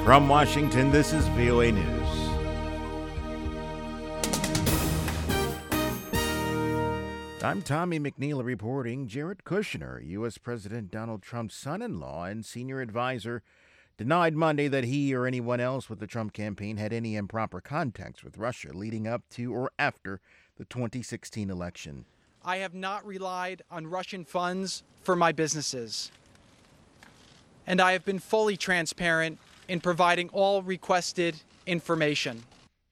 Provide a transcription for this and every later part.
From Washington, this is VOA News. I'm Tommy McNeil reporting. Jared Kushner, U.S. President Donald Trump's son-in-law and senior advisor, denied Monday that he or anyone else with the Trump campaign had any improper contacts with Russia leading up to or after the 2016 election. I have not relied on Russian funds for my businesses, and I have been fully transparent in providing all requested information.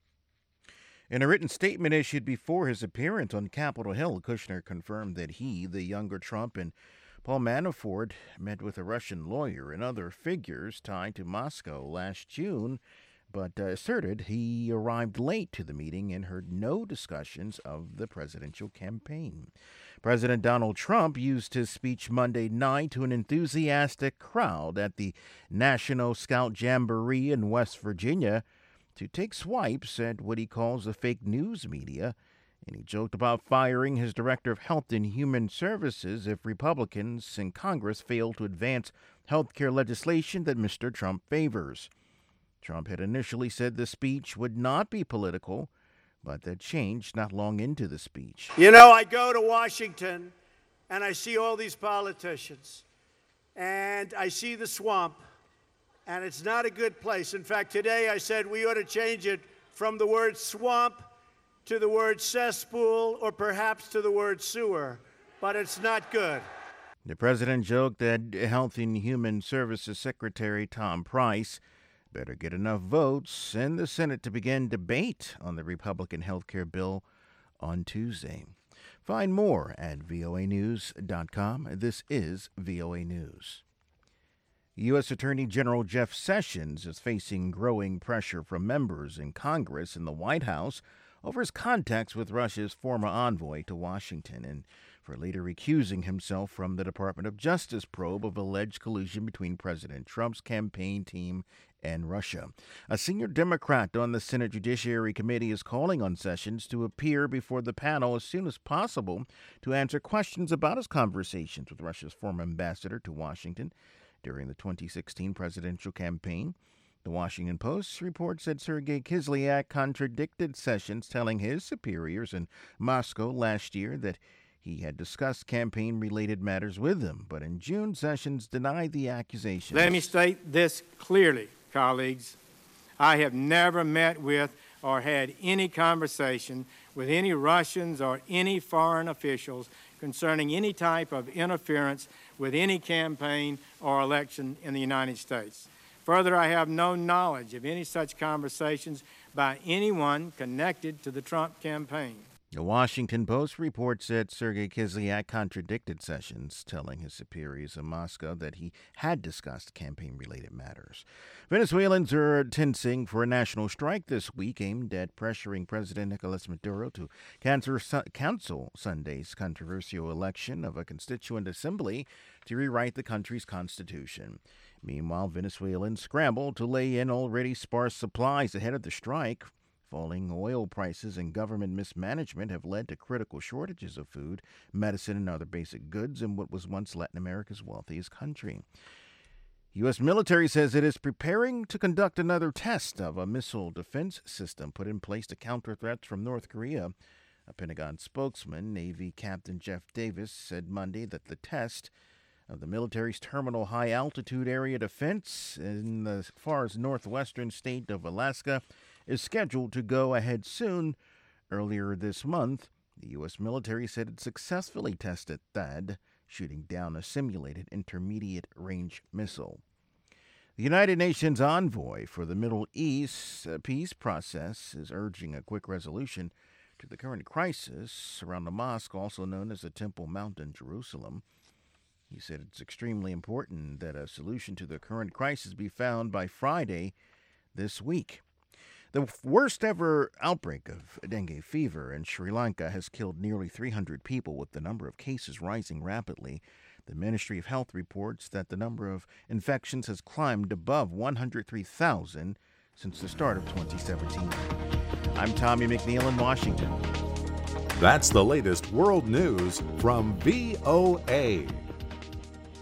In a written statement issued before his appearance on Capitol Hill, Kushner confirmed that he, the younger Trump, and Paul Manafort met with a Russian lawyer and other figures tied to Moscow last June, but asserted he arrived late to the meeting and heard no discussions of the presidential campaign. President Donald Trump used his speech Monday night to an enthusiastic crowd at the National Scout Jamboree in West Virginia to take swipes at what he calls the fake news media, and he joked about firing his Director of Health and Human Services if Republicans in Congress fail to advance health care legislation that Mr. Trump favors. Trump had initially said the speech would not be political, but that changed not long into the speech. You know, I go to Washington and I see all these politicians and I see the swamp, and it's not a good place. In fact, today I said we ought to change it from the word swamp to the word cesspool or perhaps to the word sewer, but it's not good. The president joked that Health and Human Services Secretary Tom Price better get enough votes in the Senate to begin debate on the Republican health care bill on Tuesday. Find more at voanews.com. This is VOA News. U.S. Attorney General Jeff Sessions is facing growing pressure from members in Congress and the White House over his contacts with Russia's former envoy to Washington and for later recusing himself from the Department of Justice probe of alleged collusion between President Trump's campaign team and Russia. A senior Democrat on the Senate Judiciary Committee is calling on Sessions to appear before the panel as soon as possible to answer questions about his conversations with Russia's former ambassador to Washington during the 2016 presidential campaign. The Washington Post reports that Sergei Kislyak contradicted Sessions, telling his superiors in Moscow last year that he had discussed campaign-related matters with them. But in June, Sessions denied the accusations. Let me state this clearly, colleagues. I have never met with or had any conversation with any Russians or any foreign officials concerning any type of interference with any campaign or election in the United States. Further, I have no knowledge of any such conversations by anyone connected to the Trump campaign. The Washington Post reports that Sergei Kislyak contradicted Sessions, telling his superiors in Moscow that he had discussed campaign-related matters. Venezuelans are tensing for a national strike this week aimed at pressuring President Nicolas Maduro to cancel Sunday's controversial election of a constituent assembly to rewrite the country's constitution. Meanwhile, Venezuelans scramble to lay in already sparse supplies ahead of the strike. Falling oil prices and government mismanagement have led to critical shortages of food, medicine, and other basic goods in what was once Latin America's wealthiest country. U.S. military says it is preparing to conduct another test of a missile defense system put in place to counter threats from North Korea. A Pentagon spokesman, Navy Captain Jeff Davis, said Monday that the test of the military's terminal high-altitude area defense in the far as northwestern state of Alaska is scheduled to go ahead soon. Earlier this month, the U.S. military said it successfully tested THAAD, shooting down a simulated intermediate-range missile. The United Nations envoy for the Middle East peace process is urging a quick resolution to the current crisis around the mosque, also known as the Temple Mount in Jerusalem. He said it's extremely important that a solution to the current crisis be found by Friday this week. The worst ever outbreak of dengue fever in Sri Lanka has killed nearly 300 people, with the number of cases rising rapidly. The Ministry of Health reports that the number of infections has climbed above 103,000 since the start of 2017. I'm Tommy McNeil in Washington. That's the latest world news from VOA.